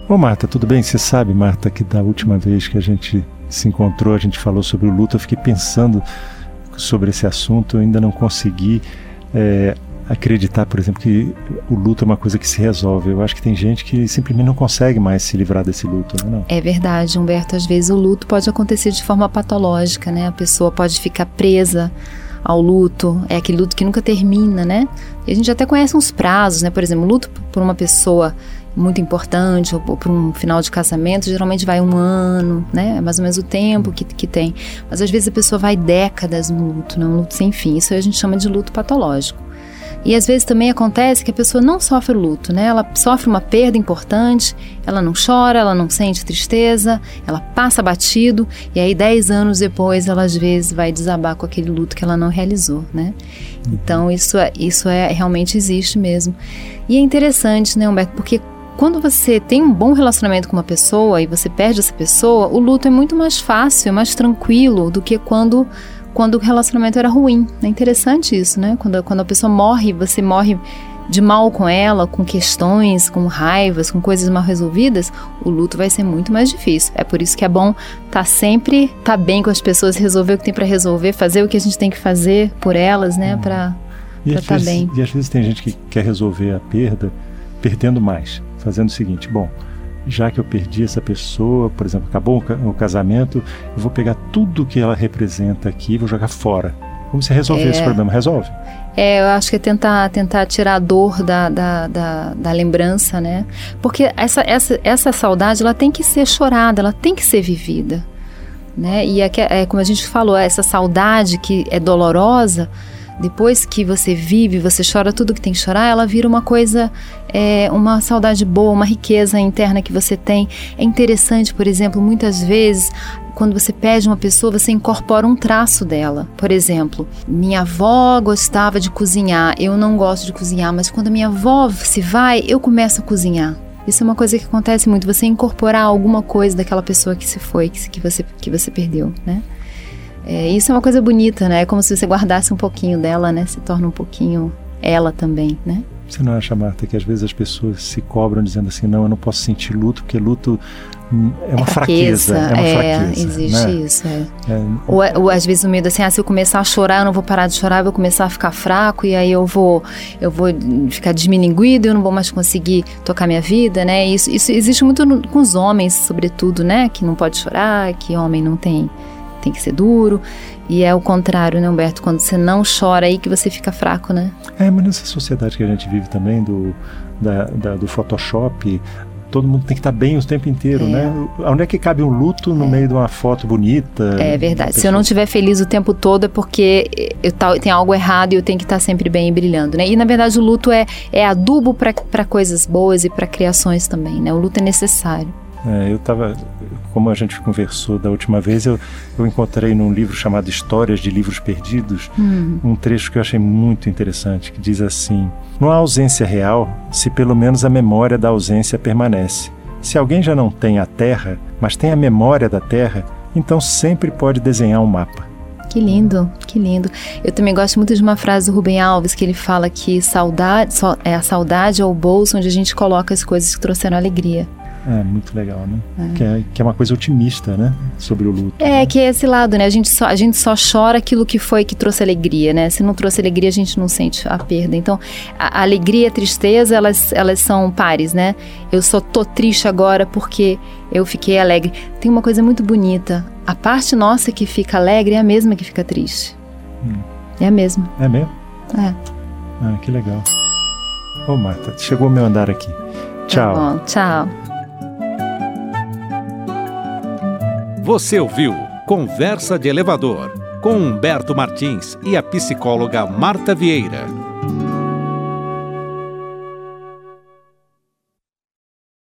Ô Marta, tudo bem? Você sabe, Marta, que da última vez que a gente se encontrou, a gente falou sobre o luto, eu fiquei pensando sobre esse assunto, eu ainda não consegui acreditar, por exemplo, que o luto é uma coisa que se resolve. Eu acho que tem gente que simplesmente não consegue mais se livrar desse luto, não é não? É verdade, Humberto, às vezes o luto pode acontecer de forma patológica, né? A pessoa pode ficar presa ao luto, é aquele luto que nunca termina, né? E a gente até conhece uns prazos, né? Por exemplo, luto por uma pessoa muito importante, ou por um final de casamento, geralmente vai 1 ano, né? É mais ou menos o tempo que tem. Mas às vezes a pessoa vai décadas no luto, né? Um luto sem fim. Isso a gente chama de luto patológico. E às vezes também acontece que a pessoa não sofre o luto, né? Ela sofre uma perda importante, ela não chora, ela não sente tristeza, ela passa batido, e aí 10 anos depois ela às vezes vai desabar com aquele luto que ela não realizou, né? Então isso realmente existe mesmo. E é interessante, né, Humberto, porque quando você tem um bom relacionamento com uma pessoa e você perde essa pessoa, o luto é muito mais fácil, mais tranquilo do que quando o relacionamento era ruim. É interessante isso, né? Quando a pessoa morre, você morre de mal com ela, com questões, com raivas, com coisas mal resolvidas, o luto vai ser muito mais difícil. É por isso que é bom estar bem com as pessoas, resolver o que tem para resolver, fazer o que a gente tem que fazer por elas, né? Para estar bem. E às vezes tem gente que quer resolver a perda perdendo mais, fazendo o seguinte: bom, já que eu perdi essa pessoa, por exemplo, acabou o casamento, eu vou pegar tudo que ela representa aqui e vou jogar fora. Como você resolver esse problema? Resolve? Eu acho que é tentar tirar a dor da lembrança, né? Porque essa saudade, ela tem que ser chorada, ela tem que ser vivida, né? E como a gente falou, essa saudade que é dolorosa, depois que você vive, você chora tudo que tem que chorar, ela vira uma coisa, uma saudade boa, uma riqueza interna que você tem. É interessante, por exemplo, muitas vezes, quando você perde uma pessoa, você incorpora um traço dela. Por exemplo, minha avó gostava de cozinhar, eu não gosto de cozinhar, mas quando a minha avó se vai, eu começo a cozinhar. Isso é uma coisa que acontece muito, você incorporar alguma coisa daquela pessoa que se foi, que você perdeu, né? Isso é uma coisa bonita, né? É como se você guardasse um pouquinho dela, né? Se torna um pouquinho ela também, né? Você não acha, Marta, que às vezes as pessoas se cobram dizendo assim, não, eu não posso sentir luto, porque luto é uma fraqueza. É uma fraqueza, existe, né? Isso, Ou às vezes o medo assim, se eu começar a chorar, eu não vou parar de chorar, eu vou começar a ficar fraco, e aí eu vou ficar desmininguido, eu não vou mais conseguir tocar minha vida, né? Isso existe muito com os homens, sobretudo, né? Que não pode chorar, que homem não tem que ser duro, e é o contrário, né, Humberto? Quando você não chora, aí que você fica fraco, né? Mas nessa sociedade que a gente vive também, do Photoshop, todo mundo tem que estar bem o tempo inteiro, né? Onde é que cabe um luto no meio de uma foto bonita? É verdade. Se eu não estiver feliz o tempo todo, é porque tem algo errado e eu tenho que estar sempre bem e brilhando, né? E, na verdade, o luto é adubo para coisas boas e para criações também, né? O luto é necessário. Como a gente conversou da última vez, eu encontrei num livro chamado Histórias de Livros Perdidos, um trecho que eu achei muito interessante, que diz assim: não há ausência real se pelo menos a memória da ausência permanece. Se alguém já não tem a terra, mas tem a memória da terra, então sempre pode desenhar um mapa. Que lindo, que lindo. Eu também gosto muito de uma frase do Rubem Alves, que ele fala que a saudade é o bolso onde a gente coloca as coisas que trouxeram alegria. Muito legal, né? Que é uma coisa otimista, né? Sobre o luto. Que é esse lado, né? A gente só chora aquilo que trouxe alegria, né? Se não trouxe alegria, a gente não sente a perda. Então, a alegria e a tristeza, elas são pares, né? Eu só tô triste agora porque eu fiquei alegre. Tem uma coisa muito bonita. A parte nossa que fica alegre é a mesma que fica triste. É a mesma. É mesmo? Que legal. Marta, chegou o meu andar aqui. Tchau. Tá bom, tchau. Você ouviu Conversa de Elevador, com Humberto Martins e a psicóloga Marta Vieira.